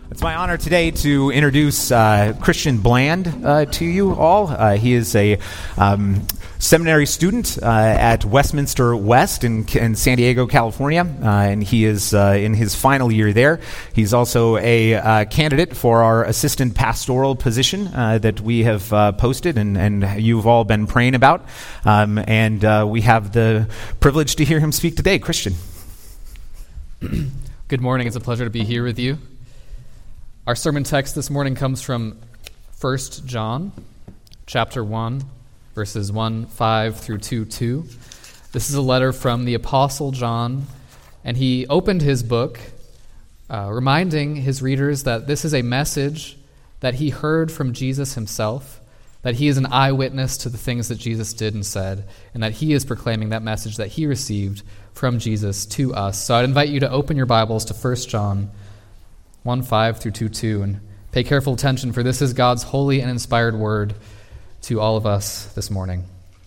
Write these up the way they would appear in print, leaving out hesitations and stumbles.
It's my honor today to introduce Christian Bland to you all. He is a seminary student at Westminster West in San Diego, California, and he is in his final year there. He's also a candidate for our assistant pastoral position that we have posted and you've all been praying about. And we have the privilege to hear him speak today. Christian. Good morning. It's a pleasure to be here with you. Our sermon text this morning comes from 1 John, chapter 1, verses 1:5 through 2:2. This is a letter from the Apostle John, and he opened his book reminding his readers that this is a message that he heard from Jesus himself, that he is an eyewitness to the things that Jesus did and said, and that he is proclaiming that message that he received from Jesus to us. So I'd invite you to open your Bibles to 1 John 1:5 through 2:2, and pay careful attention, for this is God's holy and inspired word to all of us this morning.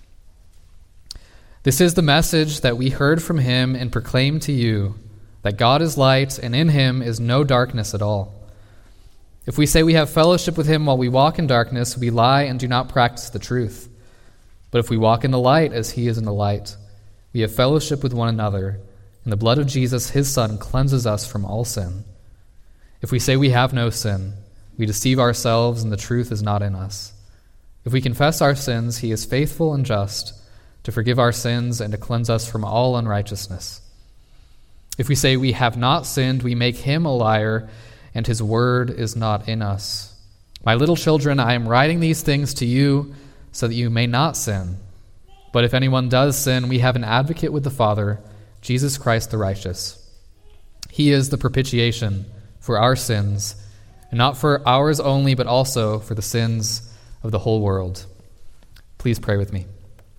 This is the message that we heard from him and proclaim to you, that God is light, and in him is no darkness at all. If we say we have fellowship with him while we walk in darkness, we lie and do not practice the truth. But if we walk in the light as he is in the light, we have fellowship with one another, and the blood of Jesus, his Son, cleanses us from all sin. If we say we have no sin, we deceive ourselves and the truth is not in us. If we confess our sins, he is faithful and just to forgive our sins and to cleanse us from all unrighteousness. If we say we have not sinned, we make him a liar and his word is not in us. My little children, I am writing these things to you so that you may not sin. But if anyone does sin, we have an advocate with the Father, Jesus Christ the righteous. He is the propitiation for our sins, and not for ours only, but also for the sins of the whole world. Please pray with me.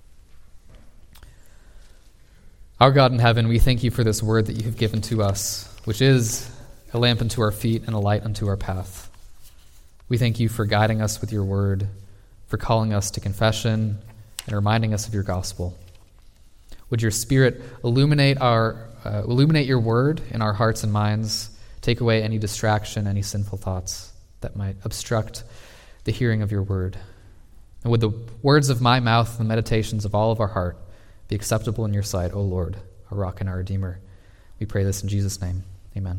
Our God in heaven, we thank you for this word that you have given to us, which is a lamp unto our feet and a light unto our path. We thank you for guiding us with your word, for calling us to confession and reminding us of your gospel. Would your Spirit illuminate your word in our hearts and minds, take away any distraction, any sinful thoughts that might obstruct the hearing of your word. And would the words of my mouth and the meditations of all of our heart be acceptable in your sight, O Lord, our rock and our redeemer. We pray this in Jesus' name. Amen.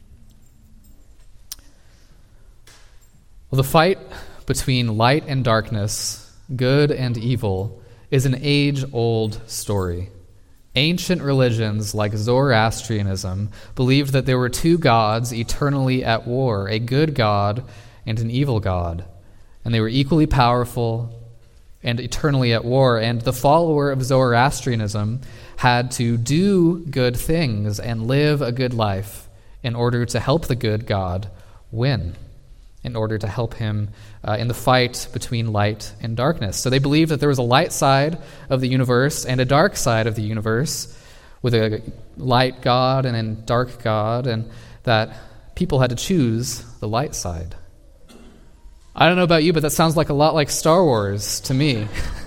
Well, the fight between light and darkness, good and evil, is an age-old story. Ancient religions like Zoroastrianism believed that there were two gods eternally at war, a good god and an evil god, and they were equally powerful and eternally at war. And the follower of Zoroastrianism had to do good things and live a good life in order to help the good god win, in order to help him in the fight between light and darkness. So they believed that there was a light side of the universe and a dark side of the universe, with a light God and a dark God, and that people had to choose the light side. I don't know about you, but that sounds like a lot like Star Wars to me.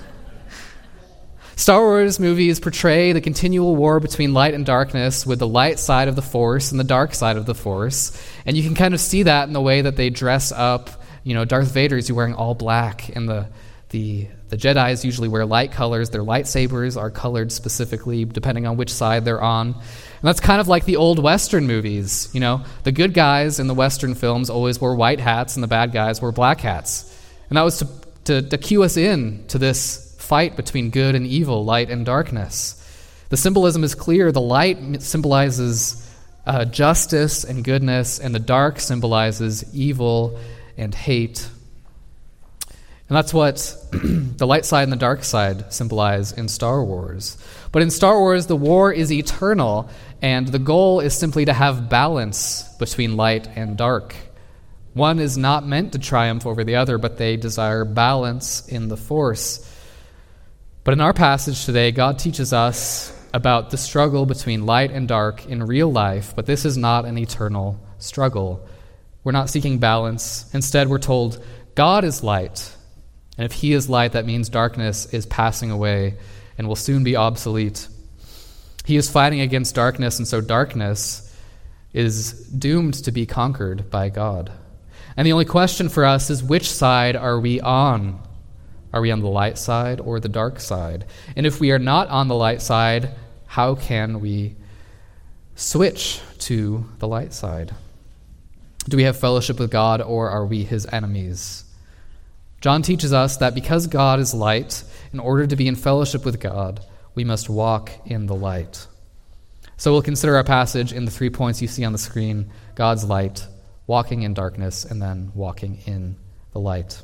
Star Wars movies portray the continual war between light and darkness, with the light side of the Force and the dark side of the Force. And you can kind of see that in the way that they dress up. You know, Darth Vader is wearing all black, and the Jedis usually wear light colors. Their lightsabers are colored specifically depending on which side they're on. And that's kind of like the old Western movies. You know, the good guys in the Western films always wore white hats, and the bad guys wore black hats. And that was to cue us in to this fight between good and evil, light and darkness. The symbolism is clear. The light symbolizes justice and goodness, and the dark symbolizes evil and hate. And that's what the light side and the dark side symbolize in Star Wars. But in Star Wars, the war is eternal, and the goal is simply to have balance between light and dark. One is not meant to triumph over the other, but they desire balance in the Force. But in our passage today, God teaches us about the struggle between light and dark in real life, but this is not an eternal struggle. We're not seeking balance. Instead, we're told God is light, and if he is light, that means darkness is passing away and will soon be obsolete. He is fighting against darkness, and so darkness is doomed to be conquered by God. And the only question for us is, which side are we on? Are we on the light side or the dark side? And if we are not on the light side, how can we switch to the light side? Do we have fellowship with God, or are we his enemies? John teaches us that because God is light, in order to be in fellowship with God, we must walk in the light. So we'll consider our passage in the 3 points you see on the screen: God's light, walking in darkness, and then walking in the light.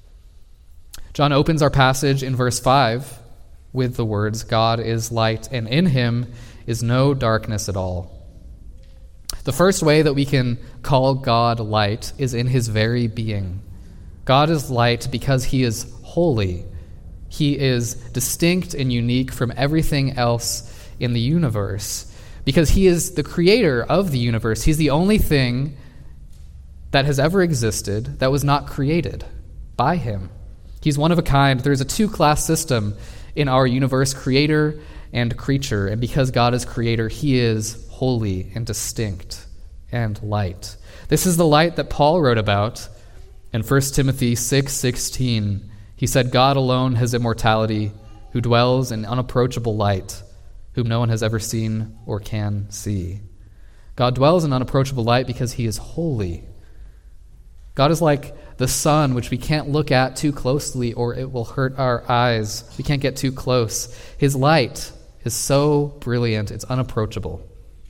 John opens our passage in verse 5 with the words, God is light, and in him is no darkness at all. The first way that we can call God light is in his very being. God is light because he is holy. He is distinct and unique from everything else in the universe because he is the creator of the universe. He's the only thing that has ever existed that was not created by him. He's one of a kind. There's a two-class system in our universe, creator and creature. And because God is creator, he is holy and distinct and light. This is the light that Paul wrote about in 1 Timothy 6:16. He said, God alone has immortality, who dwells in unapproachable light, whom no one has ever seen or can see. God dwells in unapproachable light because he is holy. God is like the sun, which we can't look at too closely or it will hurt our eyes. We can't get too close. His light is so brilliant, it's unapproachable.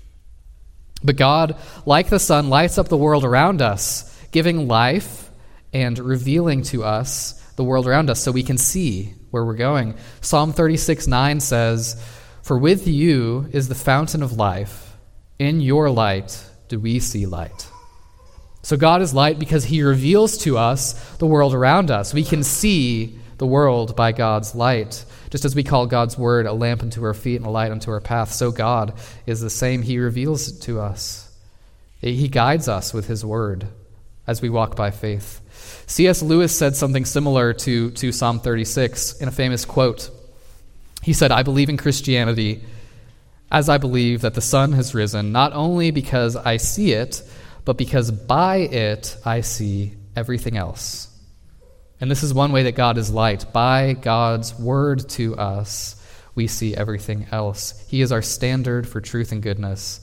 But God, like the sun, lights up the world around us, giving life and revealing to us the world around us so we can see where we're going. Psalm 36:9 says, For with you is the fountain of life. In your light do we see light. So God is light because he reveals to us the world around us. We can see the world by God's light. Just as we call God's word a lamp unto our feet and a light unto our path, so God is the same. He reveals it to us. He guides us with his word as we walk by faith. C.S. Lewis said something similar to Psalm 36 in a famous quote. He said, I believe in Christianity as I believe that the sun has risen, not only because I see it, but because by it I see everything else. And this is one way that God is light. By God's word to us, we see everything else. He is our standard for truth and goodness.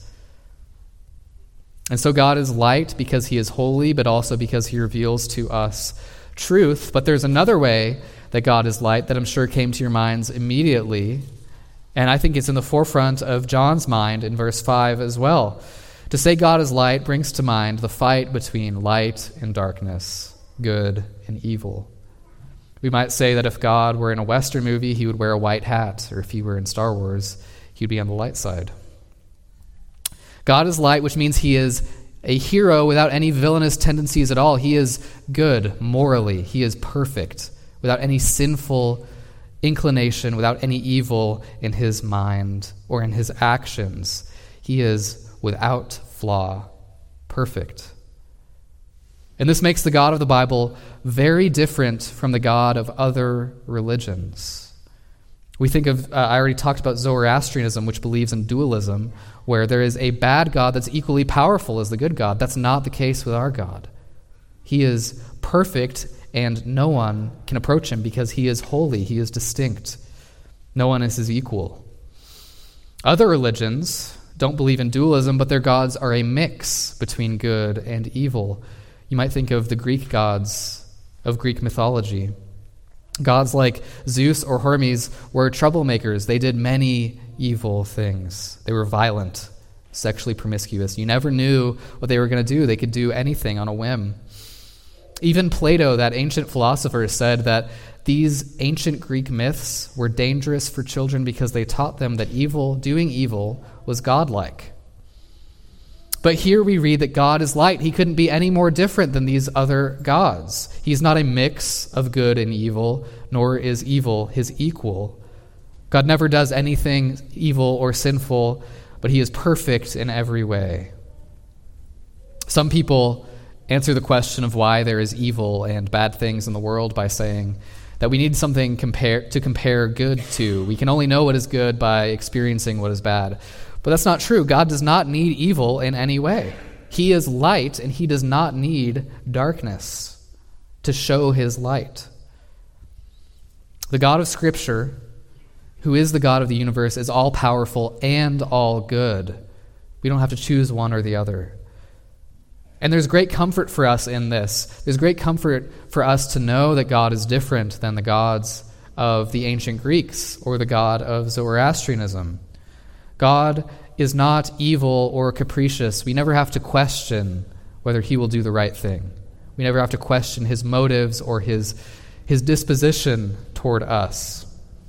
And so God is light because he is holy, but also because he reveals to us truth. But there's another way that God is light that I'm sure came to your minds immediately. And I think it's in the forefront of John's mind in verse 5 as well. To say God is light brings to mind the fight between light and darkness, good and evil. We might say that if God were in a Western movie, he would wear a white hat, or if he were in Star Wars, he'd be on the light side. God is light, which means he is a hero without any villainous tendencies at all. He is good morally. He is perfect, without any sinful inclination, without any evil in his mind or in his actions. He is without flaw, perfect. And this makes the God of the Bible very different from the God of other religions. We think of, I already talked about Zoroastrianism, which believes in dualism, where there is a bad God that's equally powerful as the good God. That's not the case with our God. He is perfect, and no one can approach him because he is holy, he is distinct. No one is his equal. Other religions don't believe in dualism, but their gods are a mix between good and evil. You might think of the Greek gods of Greek mythology. Gods like Zeus or Hermes were troublemakers. They did many evil things. They were violent, sexually promiscuous. You never knew what they were going to do. They could do anything on a whim. Even Plato, that ancient philosopher, said that these ancient Greek myths were dangerous for children because they taught them that doing evil was godlike. But here we read that God is light. He couldn't be any more different than these other gods. He's not a mix of good and evil, nor is evil his equal. God never does anything evil or sinful, but he is perfect in every way. Some people answer the question of why there is evil and bad things in the world by saying that we need something to compare good to. We can only know what is good by experiencing what is bad. But that's not true. God does not need evil in any way. He is light, and he does not need darkness to show his light. The God of Scripture, who is the God of the universe, is all-powerful and all good. We don't have to choose one or the other. And there's great comfort for us in this. There's great comfort for us to know that God is different than the gods of the ancient Greeks or the God of Zoroastrianism. God is not evil or capricious. We never have to question whether he will do the right thing. We never have to question his motives or his disposition toward us.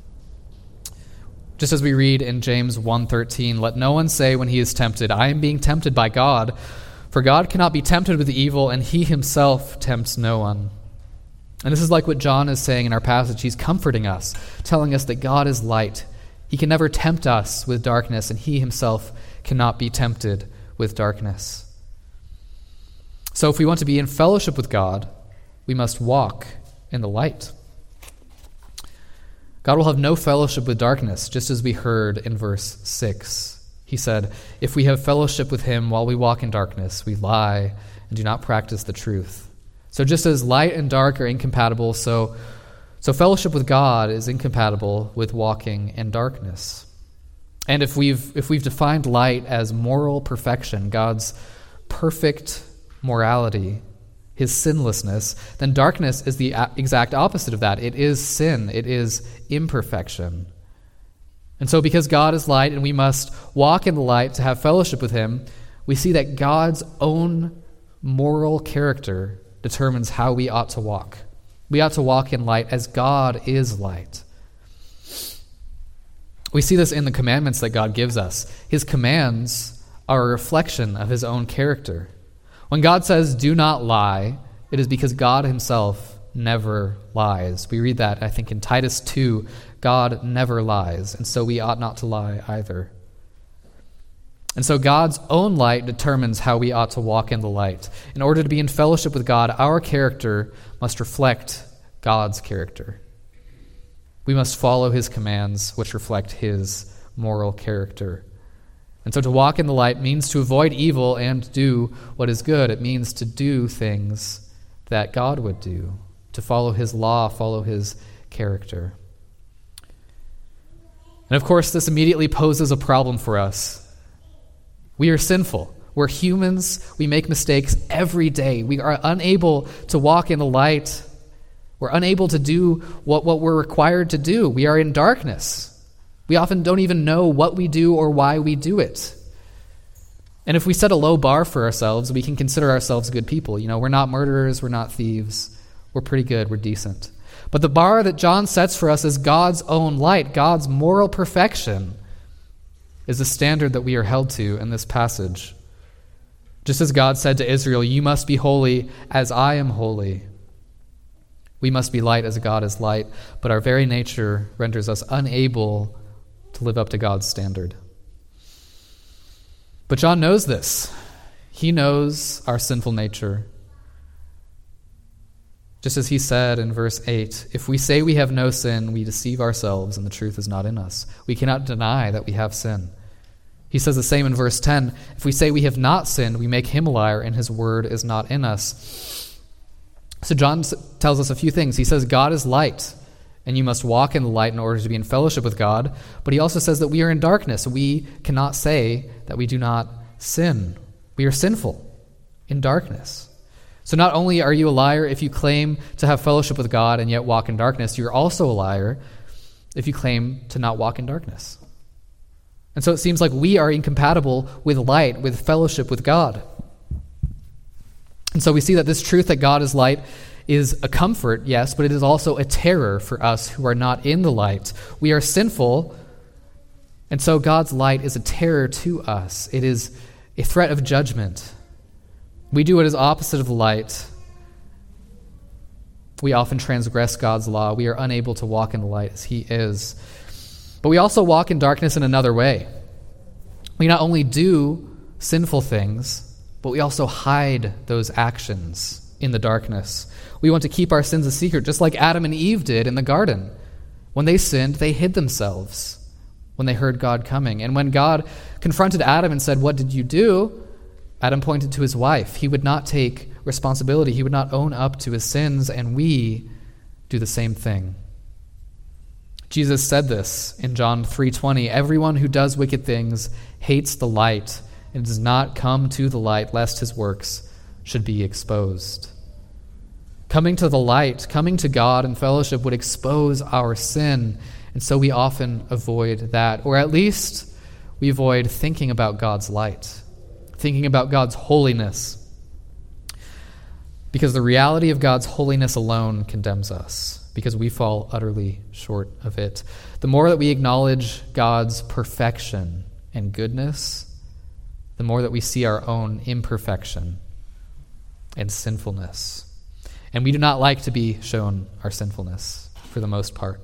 Just as we read in James 1:13, let no one say when he is tempted, I am being tempted by God, for God cannot be tempted with evil, and he himself tempts no one. And this is like what John is saying in our passage. He's comforting us, telling us that God is light. He can never tempt us with darkness, and he himself cannot be tempted with darkness. So if we want to be in fellowship with God, we must walk in the light. God will have no fellowship with darkness, just as we heard in verse 6. He said, if we have fellowship with him while we walk in darkness, we lie and do not practice the truth. So just as light and dark are incompatible, so fellowship with God is incompatible with walking in darkness. And if we've defined light as moral perfection, God's perfect morality, his sinlessness, then darkness is the exact opposite of that. It is sin. It is imperfection. And so because God is light and we must walk in the light to have fellowship with him, we see that God's own moral character determines how we ought to walk. We ought to walk in light as God is light. We see this in the commandments that God gives us. His commands are a reflection of his own character. When God says, do not lie, it is because God himself never lies. We read that, I think, in Titus 2, God never lies, and so we ought not to lie either. And so God's own light determines how we ought to walk in the light. In order to be in fellowship with God, our character must reflect God's character. We must follow his commands, which reflect his moral character. And so to walk in the light means to avoid evil and do what is good. It means to do things that God would do, to follow his law, follow his character. And of course, this immediately poses a problem for us. We are sinful. We're humans. We make mistakes every day. We are unable to walk in the light. We're unable to do what we're required to do. We are in darkness. We often don't even know what we do or why we do it. And if we set a low bar for ourselves, we can consider ourselves good people. You know, we're not murderers, we're not thieves. We're pretty good, we're decent. But the bar that John sets for us is God's own light, God's moral perfection is the standard that we are held to in this passage. Just as God said to Israel, you must be holy as I am holy. We must be light as God is light, but our very nature renders us unable to live up to God's standard. But John knows this. He knows our sinful nature. Just as he said in verse 8, if we say we have no sin, we deceive ourselves and the truth is not in us. We cannot deny that we have sin. He says the same in verse 10, if we say we have not sinned, we make him a liar and his word is not in us. So John tells us a few things. He says God is light and you must walk in the light in order to be in fellowship with God. But he also says that we are in darkness. We cannot say that we do not sin. We are sinful in darkness. So not only are you a liar if you claim to have fellowship with God and yet walk in darkness, you're also a liar if you claim to not walk in darkness. And so it seems like we are incompatible with light, with fellowship with God. And so we see that this truth that God is light is a comfort, yes, but it is also a terror for us who are not in the light. We are sinful, and so God's light is a terror to us. It is a threat of judgment. We do what is opposite of the light. We often transgress God's law. We are unable to walk in the light as he is. But we also walk in darkness in another way. We not only do sinful things, but we also hide those actions in the darkness. We want to keep our sins a secret, just like Adam and Eve did in the garden. When they sinned, they hid themselves. when they heard God coming. And when God confronted Adam and said, "What did you do?" Adam pointed to his wife. He would not take responsibility. He would not own up to his sins, and we do the same thing. Jesus said this in John 3:20, "Everyone who does wicked things hates the light and does not come to the light, lest his works should be exposed." Coming to the light, coming to God in fellowship would expose our sin, and so we often avoid that, or at least we avoid thinking about God's light, thinking about God's holiness, because the reality of God's holiness alone condemns us, because we fall utterly short of it. The more that we acknowledge God's perfection and goodness, the more that we see our own imperfection and sinfulness. And we do not like to be shown our sinfulness, for the most part.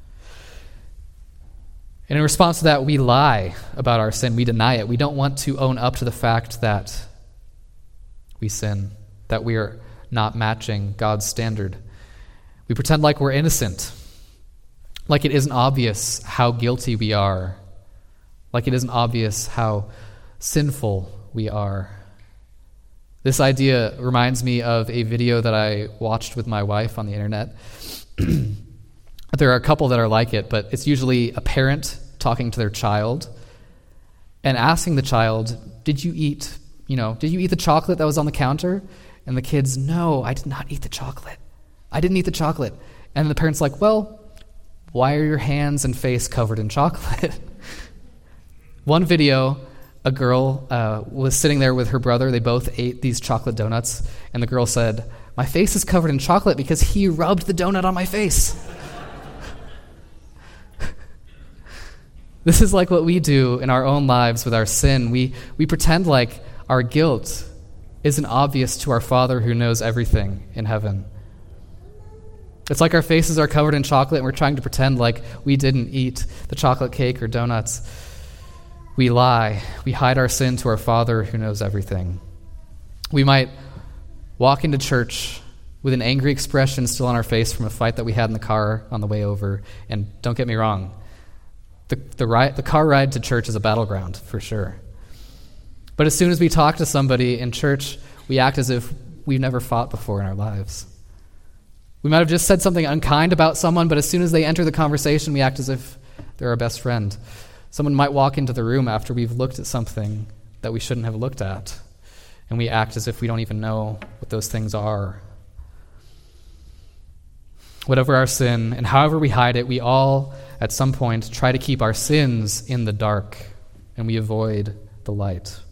And in response to that, we lie about our sin. We deny it. We don't want to own up to the fact that we sin, that we are not matching God's standard. We pretend like we're innocent, like it isn't obvious how guilty we are, like it isn't obvious how sinful we are. This idea reminds me of a video that I watched with my wife on the internet. There are a couple that are like it, but it's usually a parent talking to their child and asking the child, did you eat the chocolate that was on the counter? And the kid's, "No, I did not eat the chocolate. I didn't eat the chocolate." And the parent's like, "Well, why are your hands and face covered in chocolate?" One video, a girl was sitting there with her brother. They both ate these chocolate donuts, and the girl said, "My face is covered in chocolate because he rubbed the donut on my face." This is like what we do in our own lives with our sin. We pretend like our guilt isn't obvious to our Father who knows everything in heaven. It's like our faces are covered in chocolate and we're trying to pretend like we didn't eat the chocolate cake or donuts. We lie. We hide our sin to our Father who knows everything. We might walk into church with an angry expression still on our face from a fight that we had in the car on the way over. And don't get me wrong, the car ride to church is a battleground for sure. But as soon as we talk to somebody in church, we act as if we've never fought before in our lives. We might have just said something unkind about someone, but as soon as they enter the conversation, we act as if they're our best friend. Someone might walk into the room after we've looked at something that we shouldn't have looked at, and we act as if we don't even know what those things are. Whatever our sin, and however we hide it, we all, at some point, try to keep our sins in the dark, and we avoid the light.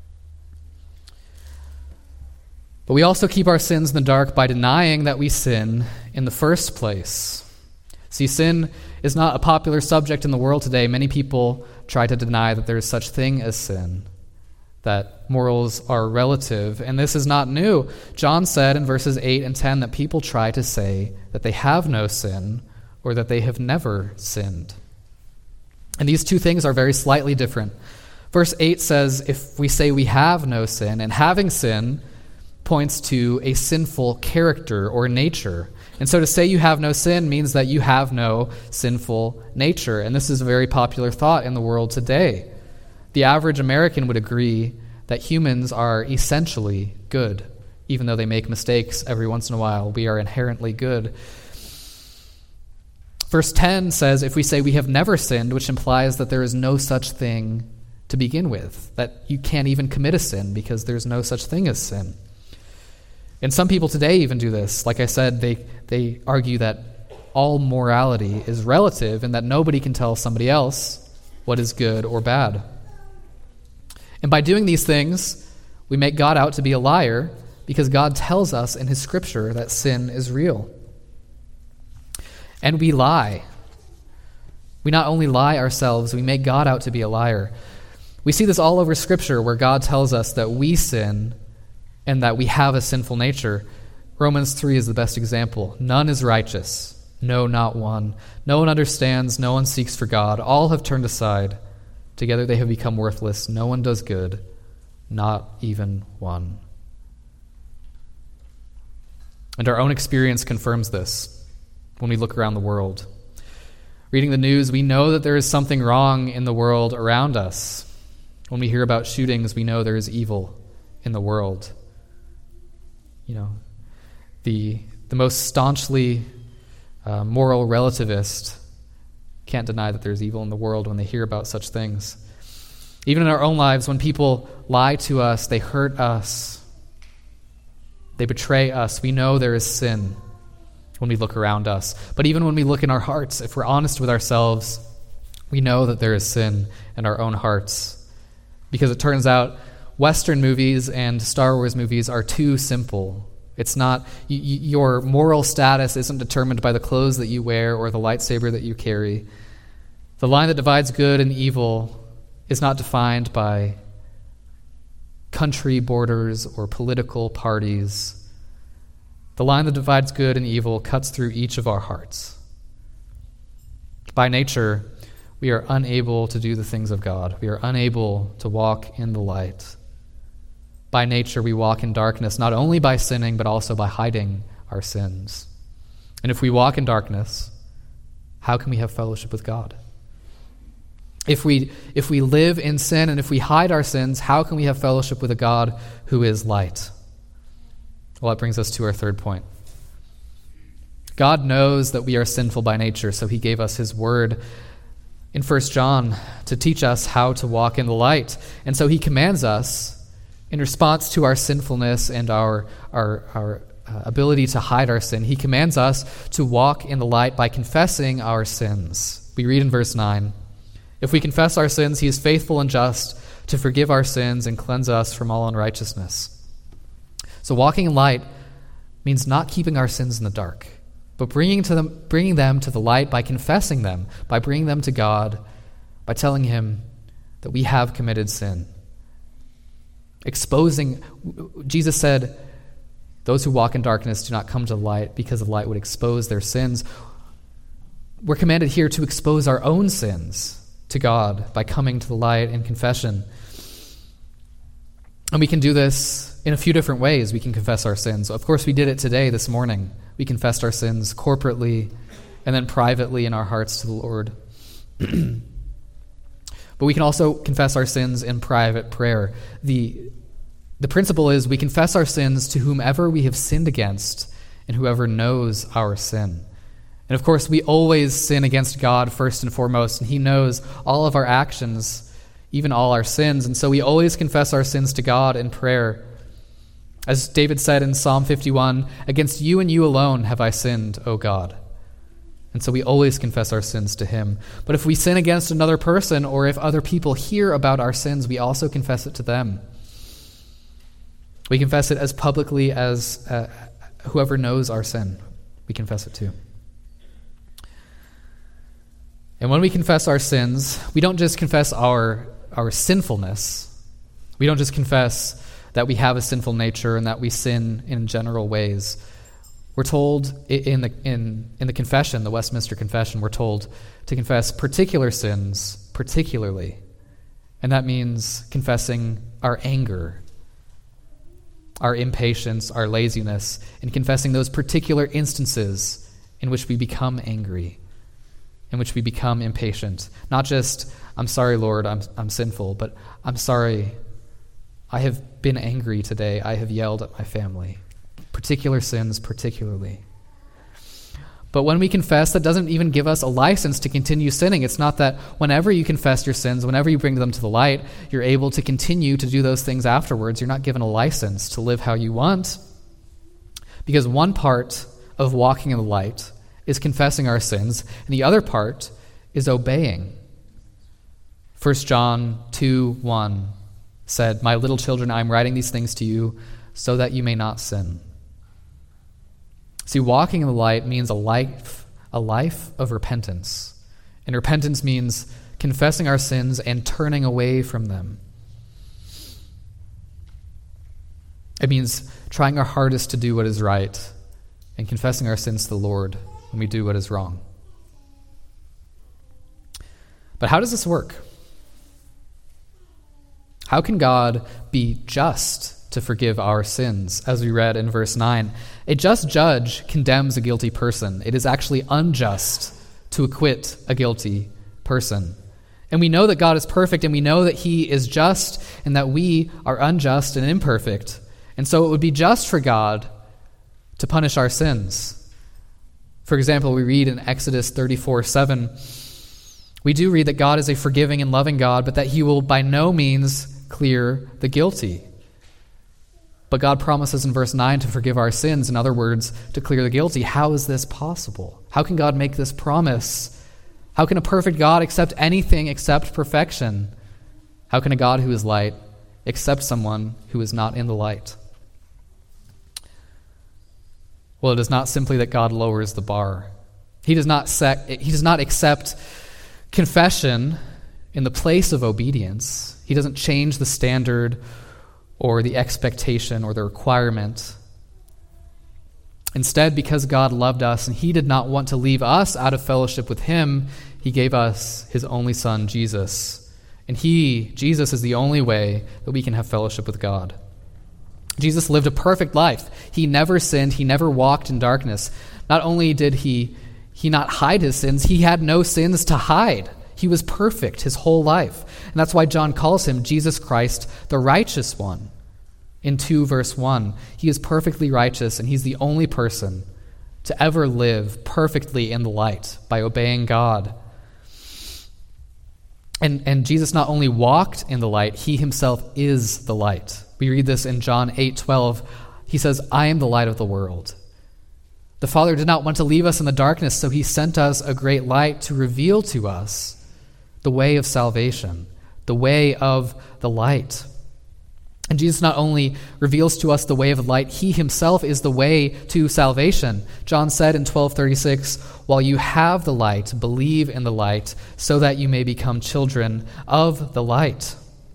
But we also keep our sins in the dark by denying that we sin in the first place. See, sin is not a popular subject in the world today. Many people try to deny that there is such thing as sin, that morals are relative, and this is not new. John said in verses 8 and 10 that people try to say that they have no sin or that they have never sinned. And these two things are very slightly different. Verse 8 says if we say we have no sin, and having sin points to a sinful character or nature. And so to say you have no sin means that you have no sinful nature. And this is a very popular thought in the world today. The average American would agree that humans are essentially good. Even though they make mistakes every once in a while, we are inherently good. Verse 10 says, if we say we have never sinned, which implies that there is no such thing to begin with, that you can't even commit a sin because there's no such thing as sin. And some people today even do this. Like I said, they argue that all morality is relative and that nobody can tell somebody else what is good or bad. And by doing these things, we make God out to be a liar because God tells us in his scripture that sin is real. And we lie. We not only lie ourselves, we make God out to be a liar. We see this all over scripture where God tells us that we sin and that we have a sinful nature. Romans 3 is the best example. None is righteous. No, not one. No one understands. No one seeks for God. All have turned aside. Together they have become worthless. No one does good. Not even one. And our own experience confirms this when we look around the world. Reading the news, we know that there is something wrong in the world around us. When we hear about shootings, we know there is evil in the world. The most staunchly moral relativist can't deny that there's evil in the world when they hear about such things. Even in our own lives, when people lie to us, they hurt us, they betray us, we know there is sin when we look around us. But even when we look in our hearts, if we're honest with ourselves, we know that there is sin in our own hearts. Because it turns out Western movies and Star Wars movies are too simple. It's not, your moral status isn't determined by the clothes that you wear or the lightsaber that you carry. The line that divides good and evil is not defined by country borders or political parties. The line that divides good and evil cuts through each of our hearts. By nature, we are unable to do the things of God. We are unable to walk in the light. By nature, we walk in darkness, not only by sinning, but also by hiding our sins. And if we walk in darkness, how can we have fellowship with God? If we live in sin and if we hide our sins, how can we have fellowship with a God who is light? Well, that brings us to our third point. God knows that we are sinful by nature, so he gave us his word in 1 John to teach us how to walk in the light. And so he commands us, in response to our sinfulness and our ability to hide our sin, he commands us to walk in the light by confessing our sins. We read in verse 9, "If we confess our sins, he is faithful and just to forgive our sins and cleanse us from all unrighteousness." So walking in light means not keeping our sins in the dark, but bringing them to the light by confessing them, by bringing them to God, by telling him that we have committed sin. Jesus said, those who walk in darkness do not come to the light because the light would expose their sins. We're commanded here to expose our own sins to God by coming to the light in confession. And we can do this in a few different ways. We can confess our sins. Of course, we did it today, this morning. We confessed our sins corporately and then privately in our hearts to the Lord. But we can also confess our sins in private prayer. The principle is we confess our sins to whomever we have sinned against and whoever knows our sin. And of course, we always sin against God first and foremost, and he knows all of our actions, even all our sins. And so we always confess our sins to God in prayer. As David said in Psalm 51, "Against you and you alone have I sinned, O God." And so we always confess our sins to him. But if we sin against another person, or if other people hear about our sins, we also confess it to them. We confess it as publicly as whoever knows our sin, we confess it to. And when we confess our sins, we don't just confess our sinfulness. We don't just confess that we have a sinful nature and that we sin in general ways. We're told in the confession, the Westminster Confession, we're told to confess particular sins particularly. And that means confessing our anger, our impatience, our laziness, and confessing those particular instances in which we become angry, in which we become impatient. Not just, "I'm sorry, Lord, I'm sinful," but "I'm sorry, I have been angry today. I have yelled at my family." Particular sins particularly. But when we confess, that doesn't even give us a license to continue sinning. It's not that whenever you confess your sins, whenever you bring them to the light, you're able to continue to do those things afterwards. You're not given a license to live how you want. Because one part of walking in the light is confessing our sins, and the other part is obeying. 1 John 2:1 said, "My little children, I am writing these things to you so that you may not sin." See, walking in the light means a life of repentance. And repentance means confessing our sins and turning away from them. It means trying our hardest to do what is right and confessing our sins to the Lord when we do what is wrong. But how does this work? How can God be just to forgive our sins, as we read in verse 9? A just judge condemns a guilty person. It is actually unjust to acquit a guilty person. And we know that God is perfect, and we know that he is just, and that we are unjust and imperfect. And so it would be just for God to punish our sins. For example, we read in Exodus 34:7, we do read that God is a forgiving and loving God, but that he will by no means clear the guilty. But God promises in verse 9 to forgive our sins, in other words, to clear the guilty. How is this possible? How can God make this promise? How can a perfect God accept anything except perfection? How can a God who is light accept someone who is not in the light? Well, it is not simply that God lowers the bar. He does not accept confession in the place of obedience. He doesn't change the standard or the expectation or the requirement. Instead, because God loved us and he did not want to leave us out of fellowship with him, he gave us his only Son, Jesus. And Jesus, is the only way that we can have fellowship with God. Jesus lived a perfect life. He never sinned. He never walked in darkness. Not only did he not hide his sins, he had no sins to hide. He was perfect his whole life. And that's why John calls him Jesus Christ, the righteous one. In 2 verse 1, he is perfectly righteous, and he's the only person to ever live perfectly in the light by obeying God. And Jesus not only walked in the light, he himself is the light. We read this in John 8:12. He says, I am the light of the world. The Father did not want to leave us in the darkness, so he sent us a great light to reveal to us the way of salvation, the way of the light. And Jesus not only reveals to us the way of the light, he himself is the way to salvation. John said in 12:36, while you have the light, believe in the light, so that you may become children of the light.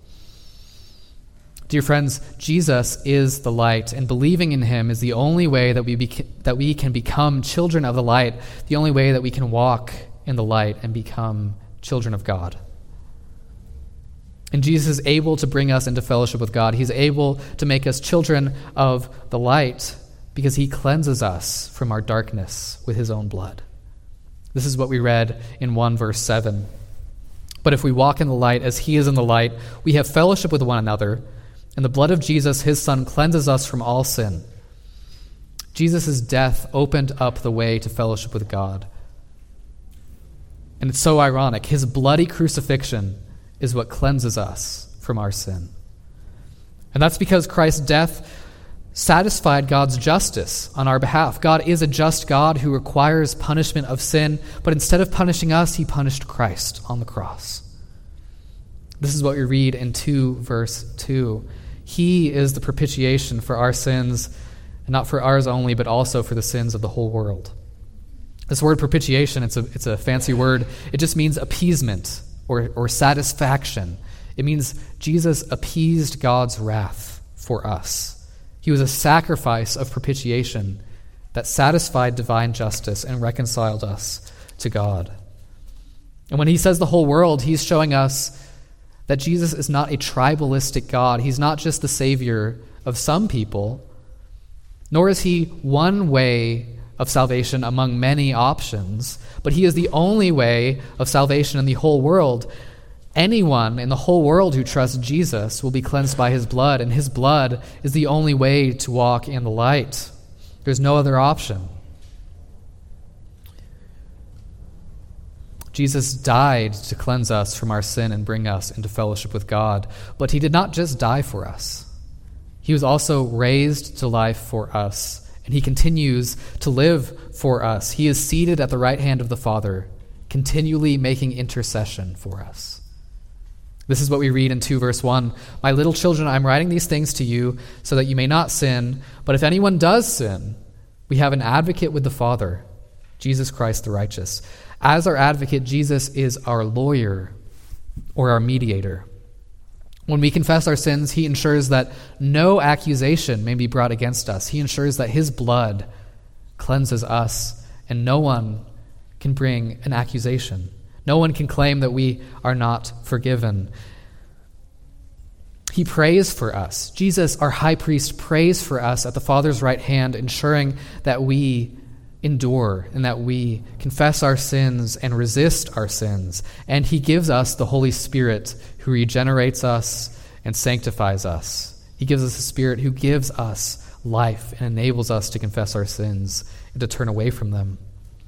Dear friends, Jesus is the light, and believing in him is the only way that we can become children of the light, the only way that we can walk in the light and become children of God. And Jesus is able to bring us into fellowship with God. He's able to make us children of the light because he cleanses us from our darkness with his own blood. This is what we read in 1 verse 7. But if we walk in the light as he is in the light, we have fellowship with one another, and the blood of Jesus, his Son, cleanses us from all sin. Jesus' death opened up the way to fellowship with God. And it's so ironic. His bloody crucifixion is what cleanses us from our sin. And that's because Christ's death satisfied God's justice on our behalf. God is a just God who requires punishment of sin, but instead of punishing us, he punished Christ on the cross. This is what we read in 2 verse 2. He is the propitiation for our sins, and not for ours only, but also for the sins of the whole world. This word propitiation, it's a fancy word. It just means appeasement or satisfaction. It means Jesus appeased God's wrath for us. He was a sacrifice of propitiation that satisfied divine justice and reconciled us to God. And when he says the whole world, he's showing us that Jesus is not a tribalistic God. He's not just the Savior of some people, nor is he one way of salvation among many options, but he is the only way of salvation in the whole world. Anyone in the whole world who trusts Jesus will be cleansed by his blood, and his blood is the only way to walk in the light. There's no other option. Jesus died to cleanse us from our sin and bring us into fellowship with God, but he did not just die for us. He was also raised to life for us, and he continues to live for us. He is seated at the right hand of the Father, continually making intercession for us. This is what we read in 2 verse 1. My little children, I'm writing these things to you so that you may not sin, but if anyone does sin, we have an advocate with the Father, Jesus Christ the righteous. As our advocate, Jesus is our lawyer or our mediator. When we confess our sins, he ensures that no accusation may be brought against us. He ensures that his blood cleanses us, and no one can bring an accusation. No one can claim that we are not forgiven. He prays for us. Jesus, our high priest, prays for us at the Father's right hand, ensuring that we endure and that we confess our sins and resist our sins. And he gives us the Holy Spirit who regenerates us and sanctifies us. He gives us a Spirit who gives us life and enables us to confess our sins and to turn away from them.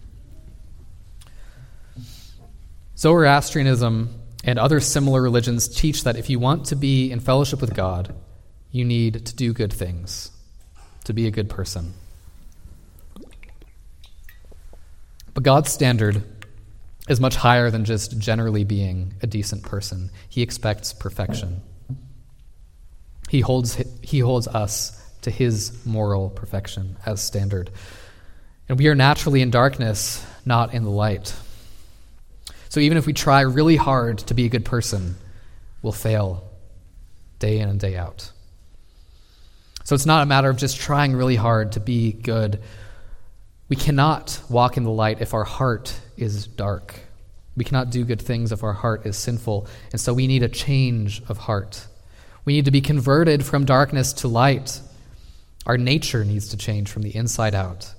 Zoroastrianism and other similar religions teach that if you want to be in fellowship with God, you need to do good things, to be a good person. But God's standard is much higher than just generally being a decent person. He expects perfection. He holds us to his moral perfection as standard. And we are naturally in darkness, not in the light. So even if we try really hard to be a good person, we'll fail day in and day out. So it's not a matter of just trying really hard to be good. We cannot walk in the light if our heart is dark. We cannot do good things if our heart is sinful. And so we need a change of heart. We need to be converted from darkness to light. Our nature needs to change from the inside out.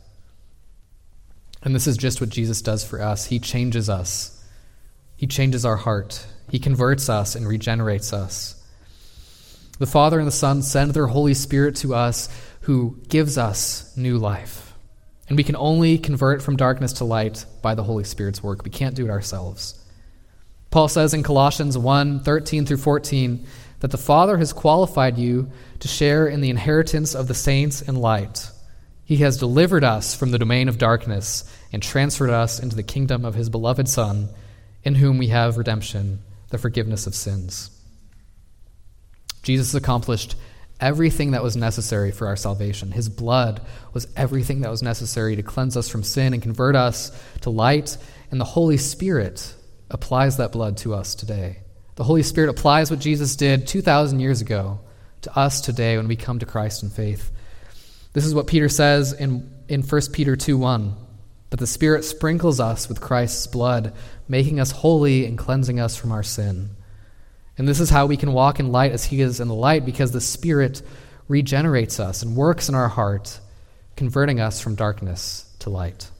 And this is just what Jesus does for us. He changes us. He changes our heart. He converts us and regenerates us. The Father and the Son send their Holy Spirit to us who gives us new life. And we can only convert from darkness to light by the Holy Spirit's work. We can't do it ourselves. Paul says in Colossians 1:13-14 that the Father has qualified you to share in the inheritance of the saints in light. He has delivered us from the domain of darkness and transferred us into the kingdom of his beloved Son, in whom we have redemption, the forgiveness of sins. Jesus accomplished everything that was necessary for our salvation. His blood was everything that was necessary to cleanse us from sin and convert us to light, and the Holy Spirit applies that blood to us today. The Holy Spirit applies what Jesus did 2,000 years ago to us today when we come to Christ in faith. This is what Peter says in 1 Peter 2:1, that the Spirit sprinkles us with Christ's blood, making us holy and cleansing us from our sin. And this is how we can walk in light as he is in the light, because the Spirit regenerates us and works in our heart, converting us from darkness to light.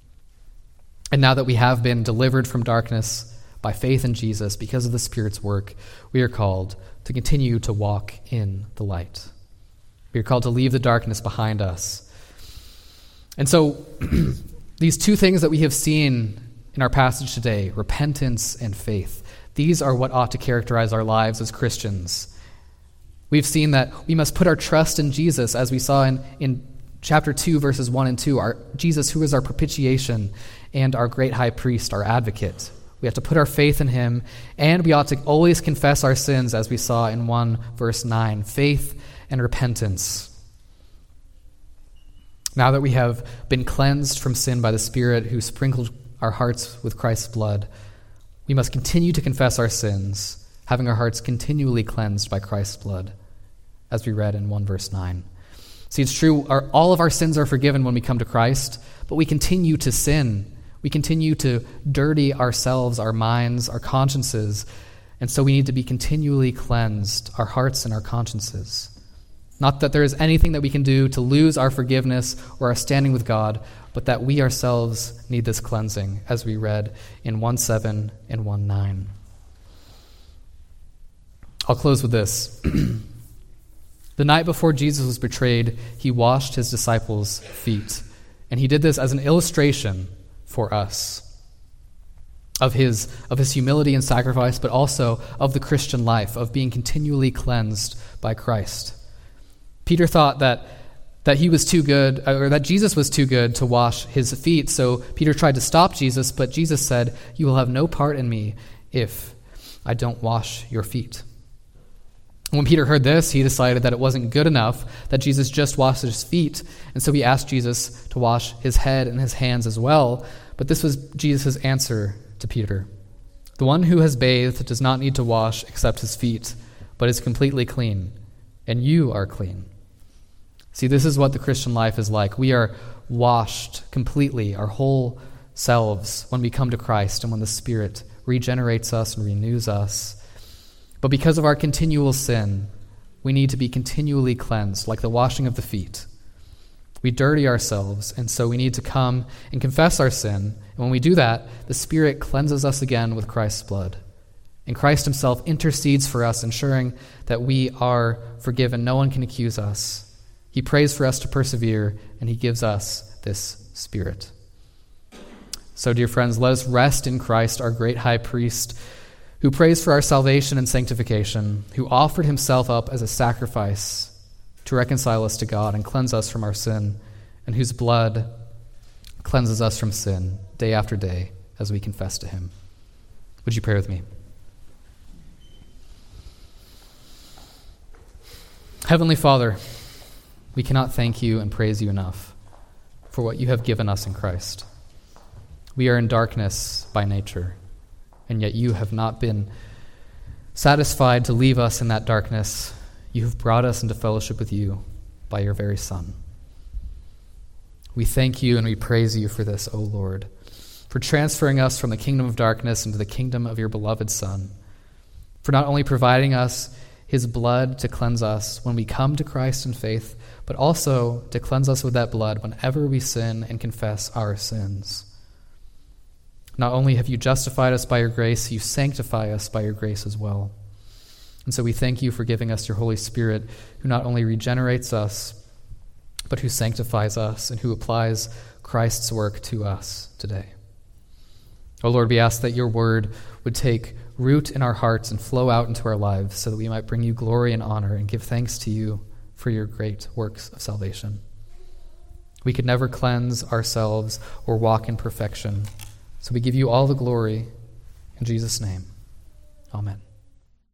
And now that we have been delivered from darkness by faith in Jesus, because of the Spirit's work, we are called to continue to walk in the light. We are called to leave the darkness behind us. And so these two things that we have seen in our passage today, repentance and faith, these are what ought to characterize our lives as Christians. We've seen that we must put our trust in Jesus, as we saw in chapter 2, verses 1 and 2, Jesus who is our propitiation and our great high priest, our advocate. We have to put our faith in him, and we ought to always confess our sins, as we saw in 1 verse 9, faith and repentance. Now that we have been cleansed from sin by the Spirit who sprinkled our hearts with Christ's blood, we must continue to confess our sins, having our hearts continually cleansed by Christ's blood, as we read in 1 verse 9. See, it's true, all of our sins are forgiven when we come to Christ, but we continue to sin. We continue to dirty ourselves, our minds, our consciences, and so we need to be continually cleansed, our hearts and our consciences. Not that there is anything that we can do to lose our forgiveness or our standing with God, but that we ourselves need this cleansing, as we read in 1:7 and 1:9. I'll close with this. The night before Jesus was betrayed, he washed his disciples' feet, and he did this as an illustration for us of his humility and sacrifice, but also of the Christian life, of being continually cleansed by Christ. Peter thought that he was too good, or that Jesus was too good to wash his feet, so Peter tried to stop Jesus, but Jesus said, "You will have no part in me if I don't wash your feet." When Peter heard this, he decided that it wasn't good enough that Jesus just washed his feet, and so he asked Jesus to wash his head and his hands as well. But this was Jesus' answer to Peter. "The one who has bathed does not need to wash except his feet, but is completely clean, and you are clean." See, this is what the Christian life is like. We are washed completely, our whole selves, when we come to Christ and when the Spirit regenerates us and renews us. But because of our continual sin, we need to be continually cleansed, like the washing of the feet. We dirty ourselves, and so we need to come and confess our sin. And when we do that, the Spirit cleanses us again with Christ's blood. And Christ himself intercedes for us, ensuring that we are forgiven. No one can accuse us. He prays for us to persevere, and he gives us this Spirit. So, dear friends, let us rest in Christ, our great high priest, who prays for our salvation and sanctification, who offered himself up as a sacrifice to reconcile us to God and cleanse us from our sin, and whose blood cleanses us from sin day after day as we confess to him. Would you pray with me? Heavenly Father, we cannot thank you and praise you enough for what you have given us in Christ. We are in darkness by nature, and yet you have not been satisfied to leave us in that darkness. You have brought us into fellowship with you by your very Son. We thank you and we praise you for this, O Lord, for transferring us from the kingdom of darkness into the kingdom of your beloved Son, for not only providing us his blood to cleanse us when we come to Christ in faith, but also to cleanse us with that blood whenever we sin and confess our sins. Not only have you justified us by your grace, you sanctify us by your grace as well. And so we thank you for giving us your Holy Spirit, who not only regenerates us, but who sanctifies us and who applies Christ's work to us today. O Lord, we ask that your word would take root in our hearts and flow out into our lives so that we might bring you glory and honor and give thanks to you for your great works of salvation. We could never cleanse ourselves or walk in perfection, so we give you all the glory in Jesus' name. Amen.